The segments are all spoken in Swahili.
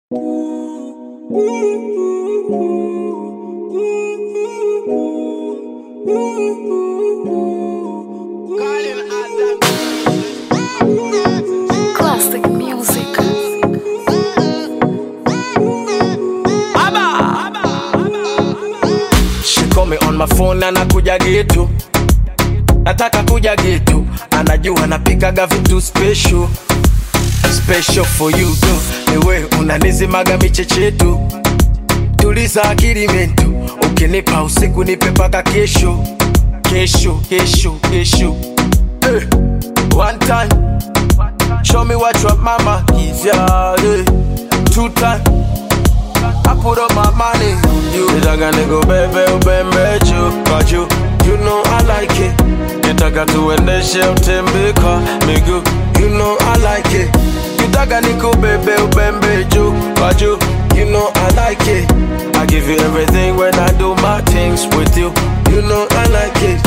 Classic music. She call me on my phone na nakuja gitu. Nataka kuja gitu. Anajua napikaga vitu special. Special for you do. Niwe unanizimaga michechetu. Tuliza akili mentu. Ukinipa usiku nipe paka kesho. Kesho. One time. Show me what your mama give ya. Two time. I put up my money on you. Nitaka niko bebe ubembe But you know I like it. Nitaka tuendeshe utembe kwa miguu. You know I like it. Nitaka niko bebe ubembe But you know I like it. I give you everything when I do my things with you. You know I like it.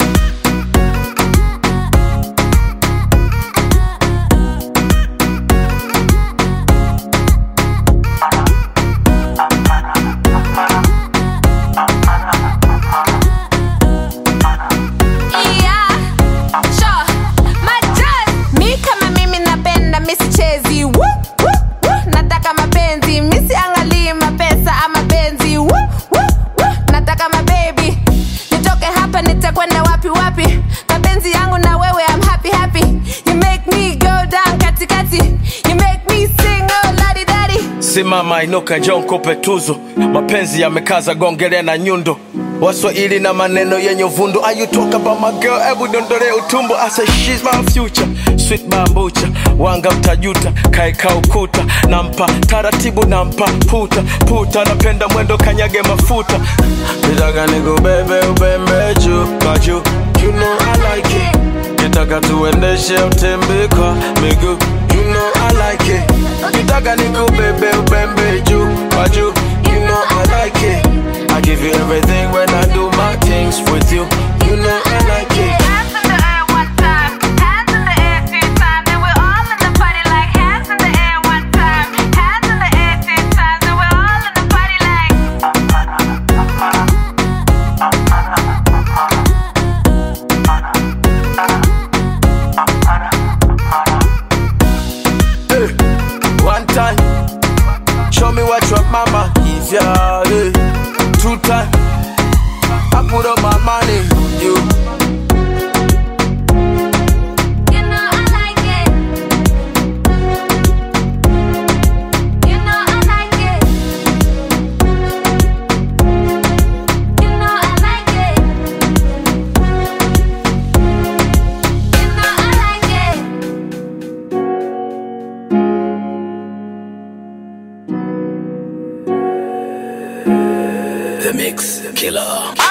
Mapenzi yangu na wewe, I'm happy. You make me go down katikati. You make me sing oh ladi dadi. Simama inuka njoo nikupe tuzo. Mapenzi yamekaza gongele na nyundo. Waswahili na maneno yenye uvundo. Are you talk about my girl? Ebu dondole utumbo. I say she's my future. Sweet bambucha. Wanga utajuta. Kaika ukuta. Nampa taratibu nampa puta. Napenda mwendo kanyage mafuta. Nitaka niko bebe ubembe But you know I like it. Nitaka tuendeshe utembe kwa miguu. You know I like it. Nitaka niko bebe ubembe But you know I like it. I give you everything when I do my things with you. You know I like it. Hands in the air one time. Hands in the air two times. And we're all in the party like hands in the air one time. Hands in the air two times. And we're all in the party like. One time. Show me what your mama give ya. Two time. I put up my money on you. You know I like it. You know I like it. You know I like it. You know I like it. The Mix Killer.